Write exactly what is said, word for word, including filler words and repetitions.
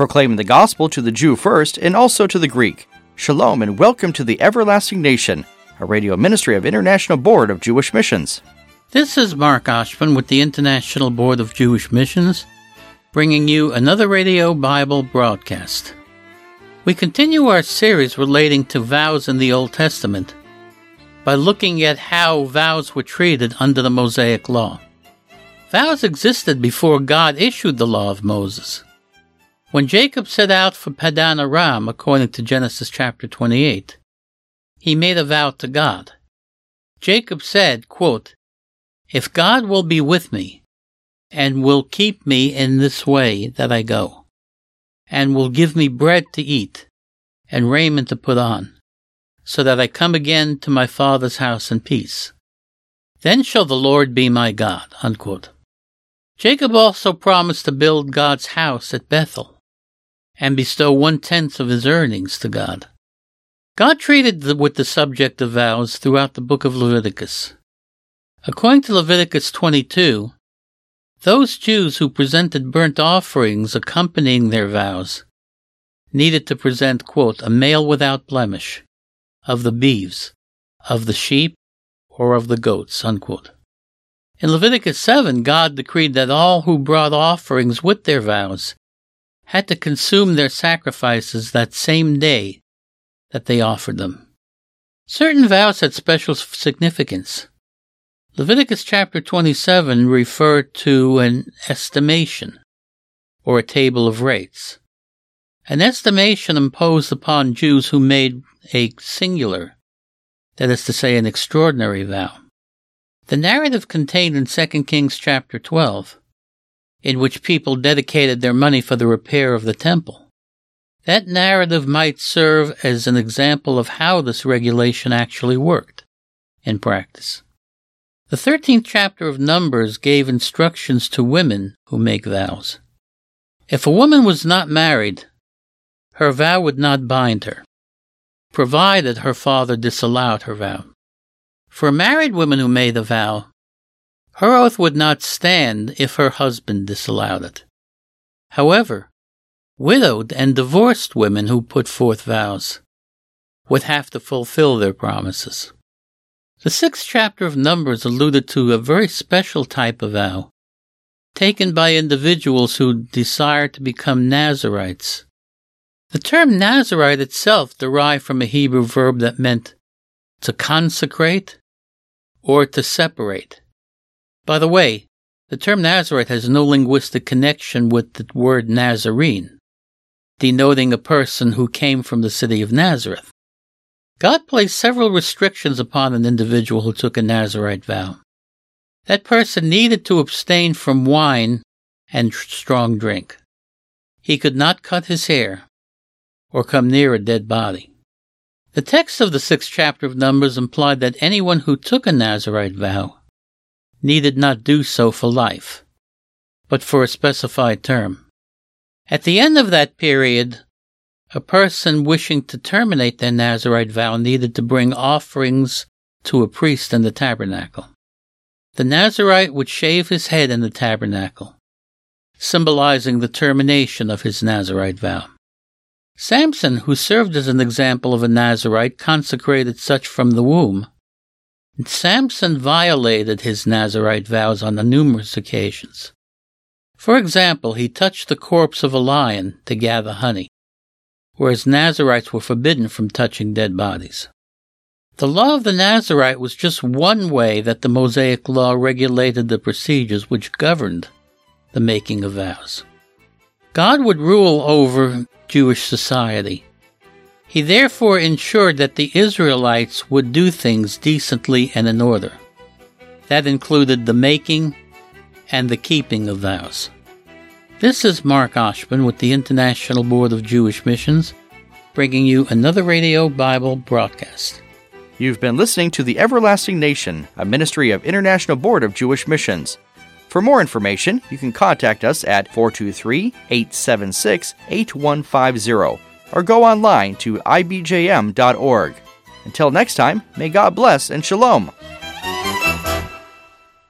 proclaiming the gospel to the Jew first and also to the Greek. Shalom and welcome to the Everlasting Nation, a radio ministry of International Board of Jewish Missions. This is Mark Oshman with the International Board of Jewish Missions, bringing you another radio Bible broadcast. We continue our series relating to vows in the Old Testament by looking at how vows were treated under the Mosaic Law. Vows existed before God issued the law of Moses. When Jacob set out for Padan Aram, according to Genesis chapter twenty-eight, he made a vow to God. Jacob said, quote, "If God will be with me, and will keep me in this way that I go, and will give me bread to eat, and raiment to put on, so that I come again to my father's house in peace, then shall the Lord be my God." Unquote. Jacob also promised to build God's house at Bethel, and bestow one-tenth of his earnings to God. God treated the, with the subject of vows throughout the book of Leviticus. According to Leviticus twenty-two, those Jews who presented burnt offerings accompanying their vows needed to present, quote, "a male without blemish, of the beeves, of the sheep, or of the goats," unquote. In Leviticus seven, God decreed that all who brought offerings with their vows had to consume their sacrifices that same day that they offered them. Certain vows had special significance. Leviticus chapter twenty-seven referred to an estimation, or a table of rates. An estimation imposed upon Jews who made a singular, that is to say, an extraordinary vow. The narrative contained in Second Kings chapter twelve, in which people dedicated their money for the repair of the temple. That narrative might serve as an example of how this regulation actually worked in practice. The thirteenth chapter of Numbers gave instructions to women who make vows. If a woman was not married, her vow would not bind her, provided her father disallowed her vow. For a married woman who made a vow, her oath would not stand if her husband disallowed it. However, widowed and divorced women who put forth vows would have to fulfill their promises. The sixth chapter of Numbers alluded to a very special type of vow, taken by individuals who desire to become Nazirites. The term Nazirite itself derived from a Hebrew verb that meant to consecrate or to separate. By the way, the term Nazirite has no linguistic connection with the word Nazarene, denoting a person who came from the city of Nazareth. God placed several restrictions upon an individual who took a Nazirite vow. That person needed to abstain from wine and strong drink. He could not cut his hair or come near a dead body. The text of the sixth chapter of Numbers implied that anyone who took a Nazirite vow needed not do so for life, but for a specified term. At the end of that period, a person wishing to terminate their Nazirite vow needed to bring offerings to a priest in the tabernacle. The Nazirite would shave his head in the tabernacle, symbolizing the termination of his Nazirite vow. Samson, who served as an example of a Nazirite, consecrated such from the womb. Samson violated his Nazirite vows on numerous occasions. For example, he touched the corpse of a lion to gather honey, whereas Nazirites were forbidden from touching dead bodies. The law of the Nazirite was just one way that the Mosaic Law regulated the procedures which governed the making of vows. God would rule over Jewish society. He therefore ensured that the Israelites would do things decently and in order. That included the making and the keeping of vows. This is Mark Oshman with the International Board of Jewish Missions, bringing you another radio Bible broadcast. You've been listening to The Everlasting Nation, a ministry of International Board of Jewish Missions. For more information, you can contact us at four two three, eight seven six, eight one five zero or go online to I B J M dot org. Until next time, may God bless and shalom.